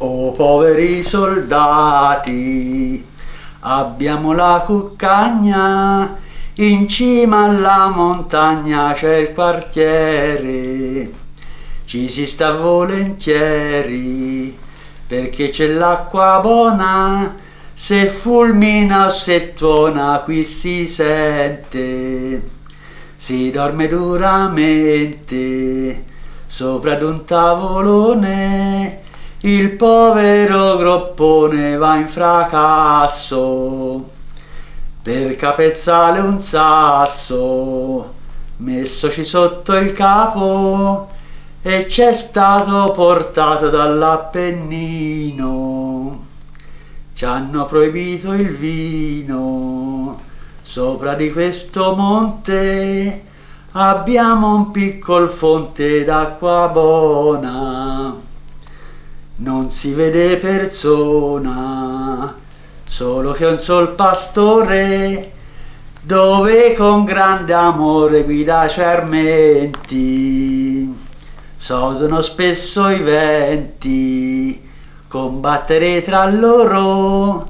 Oh poveri soldati, abbiamo la cuccagna, in cima alla montagna c'è il quartiere, ci si sta volentieri, perché c'è l'acqua buona, se fulmina o se tuona qui si sente, si dorme duramente, sopra ad un tavolone, il povero groppone va in fracasso, per capezzale un sasso, messoci sotto il capo, e c'è stato portato dall'Appennino. Ci hanno proibito il vino, sopra di questo monte abbiamo un piccol fonte d'acqua buona. Non si vede persona, solo che un sol pastore, dove con grande amore guida i fermenti. Sodono spesso i venti, combattere tra loro,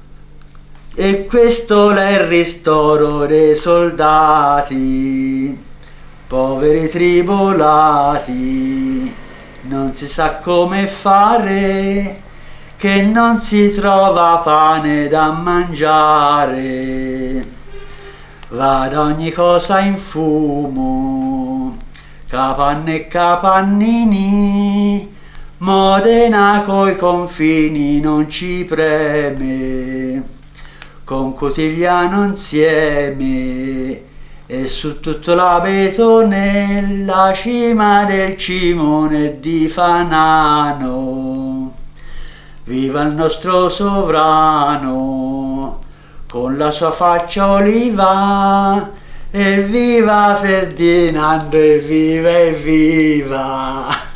e questo è il ristoro dei soldati, poveri tribolati. Non si sa come fare, che non si trova pane da mangiare. Va da ogni cosa in fumo, capanne e capannini, Modena coi confini non ci preme, con Cutigliano insieme, e su tutto l'Abetone, la cima del Cimone di Fanano. Viva il nostro sovrano, con la sua faccia oliva, e viva Ferdinando, e viva, e viva!